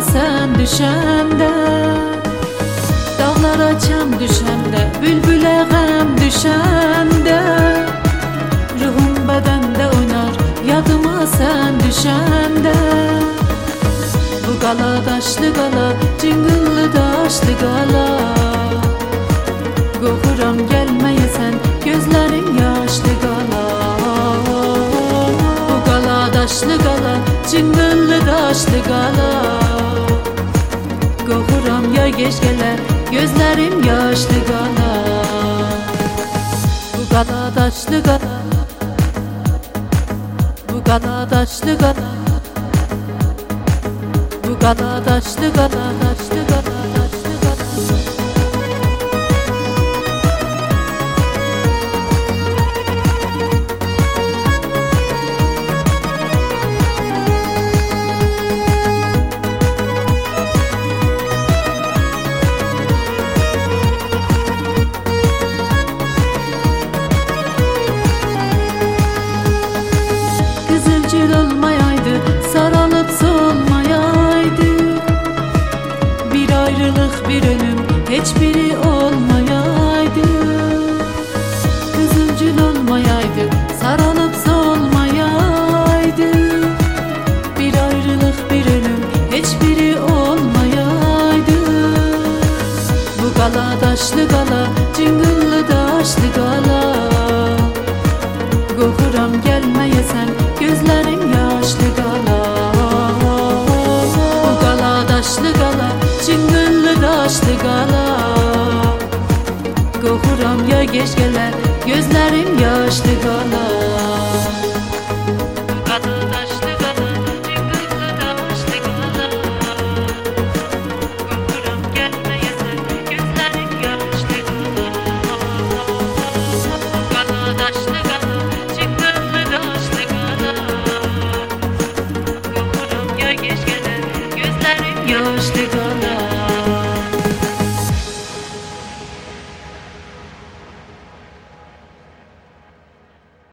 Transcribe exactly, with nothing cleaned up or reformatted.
sen düşende, dağlara çam düşende, bülbüle gem düşende, ruhum bedende oynar yadıma sen düşende. Bu qala daşlı qala, cingilli daşlı qala, qoxuram gəlməyəsən, gözlərin yaşlı qala. Bu qala daşlı qala, cingilli daşlı qala, qoxuram ya gec gələr, gözlərim yaşlı qala. Bu qala daşlı qala, bu qala daşlı qala, bu qala daşlı qala, daşlı qala, daşlı qala. Kızılcıl olmayaydı, sarılıp solmayaydı, bir ayrılık bir ölüm hiçbiri olmayaydı. Kızılcıl olmayaydı, sarılıp solmayaydı, bir ayrılık bir ölüm hiçbiri olmayaydı. Bu qala daşlı qala, cingilli daşlı qala, qoxuram gəlməyəsən, gözlərim yaşlı qala. Bu qala daşlı qala, cingilli daşlı qala, qoxuram ya gec gələr, gözlərim yaşlı qala. Bu qala daşlı qala, cingilli daşlı qala, qoxuram gəlməyəsən, gözlərim yaşlı qala. Bu qala daşlı qala, cingilli daşlı qala, qoxuram ya gec gələr, gözlərim yaşlı qala.